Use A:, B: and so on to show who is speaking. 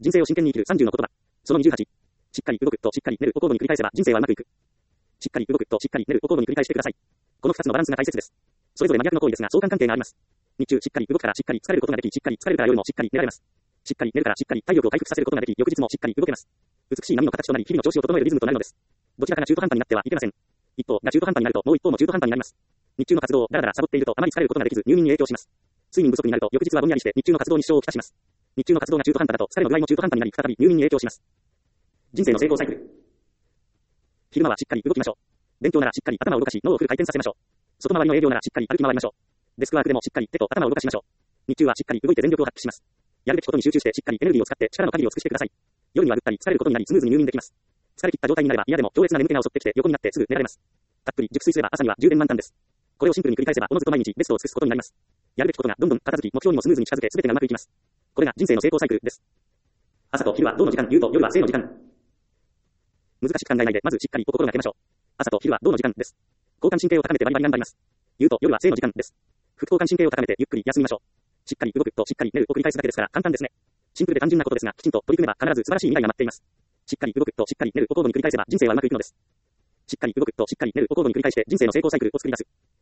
A: 人生を真剣に生きる30の言葉。その28。しっかり動くとしっかり寝るを交互に繰り返せば人生はうまくいく。しっかり動くとしっかり寝るを交互に繰り返してください。この2つのバランスが大切です。それぞれ真逆の行為ですが相関関係があります。日中しっかり動くからしっかり疲れることができ、しっかり疲れるから夜もしっかり寝られます。しっかり寝るからしっかり体力を回復させることができ、翌日もしっかり動けます。美しい波の形となり、日々の調子を整えるリズムとなるのです。どちらかが中途半端になってはいけません。一方が中途半端になるともう一方も中途半端になります。日中の活動をだらだらサボっているとあまり疲れることができず入眠に影響します。睡眠不足になると翌日はぼんやりして日中の活動に支障をきたします。日中の活動が中途半端だと疲れの具合も中途半端になり再び入眠に影響します。人生の成功サイクル。昼間はしっかり動きましょう。勉強ならしっかり頭を動かし脳をフル回転させましょう。外回りの営業ならしっかり歩き回りましょう。デスクワークでもしっかり手と頭を動かしましょう。日中はしっかり動いて全力を発揮します。やるべきことに集中してしっかりエネルギーを使って力の限りを尽くしてください。夜にはぐったり疲れることになりスムーズに入眠できます。疲れ切った状態になれば嫌でも強烈な眠気が襲ってきて横になってすぐ寝られます。たっぷり熟睡すれば朝には充電満タンです。これをシンプルに繰り返せばおのずと毎日ベストを尽くすことになります。やるべきことがどんどん片付き目標にもスムーズに近づけ全てがうまくいきます。これが人生の成功サイクルです。朝と昼は動の時間、夕と夜は静の時間。難しく考えないでまずしっかりと心がけましょう。朝と昼は動の時間です。交感神経を高めてバリバリ頑張ります。夕と夜は静の時間です。副交感神経を高めてゆっくり休みましょう。しっかり動くとしっかり寝るを繰り返すだけですから簡単ですね。シンプルで単純なことですがきちんと取り組めば必ず素晴らしい未来が待っています。しっかり動くとしっかり寝るを交互に繰り返せば人生はうまくいくのです。しっかり動くとしっかり寝るを交互に繰り返して人生の成功サイクルを作り出す。